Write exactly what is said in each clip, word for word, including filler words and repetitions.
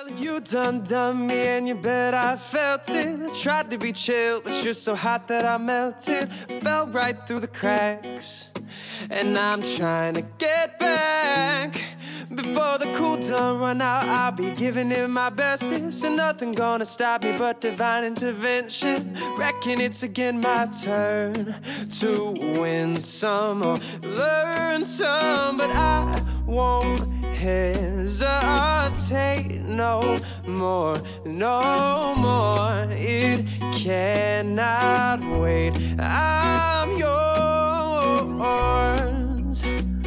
Well, you done done me and you bet I felt it. I tried to be chill, but you're so hot that I melted. Fell right through the cracks, and I'm trying to get back. Before the cool done run out, I'll be giving it my bestest, and nothing gonna stop me but divine intervention. Reckon it's again my turn to win some or learn some, but I won't hesitate no more, no more. It cannot wait. I'm yours.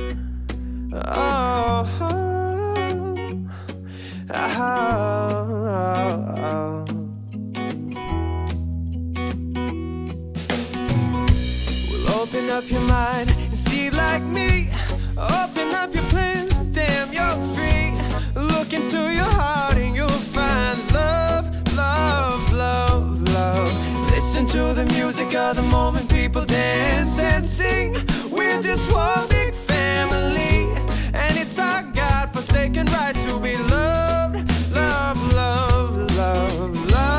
Oh, oh, oh. Well, open up your mind and see like me. Open up your plans, damn, you're free. Look into your heart and you'll find love, love, love, love. Listen to the music of the moment, people dance and sing. We're just one big family, and it's our God-forsaken right to be loved, love, love, love,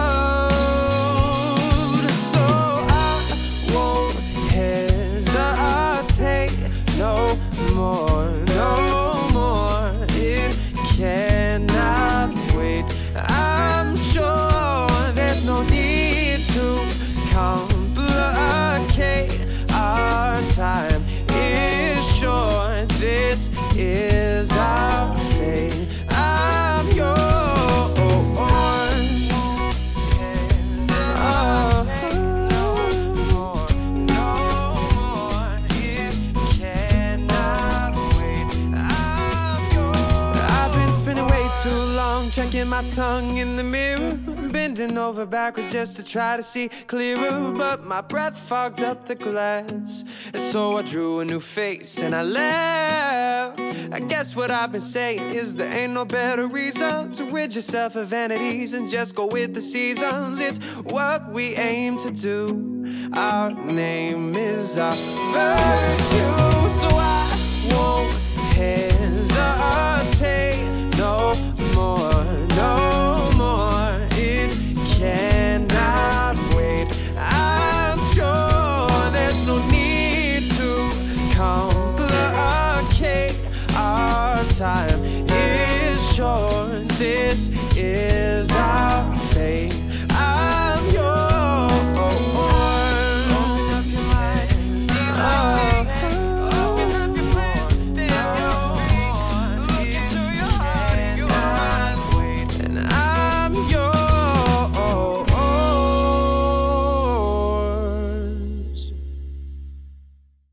loved. So I won't hesitate no more, no more. It cannot wait. I'm sure there's no need to complicate. Our time is short. This is our fate. I'm yours. Too long checking my tongue in the mirror, bending over backwards just to try to see clearer, but my breath fogged up the glass, and so I drew a new face and I laughed. I guess what I've been saying is there ain't no better reason to rid yourself of vanities and just go with the seasons. It's what we aim to do. Our name is our virtue, so I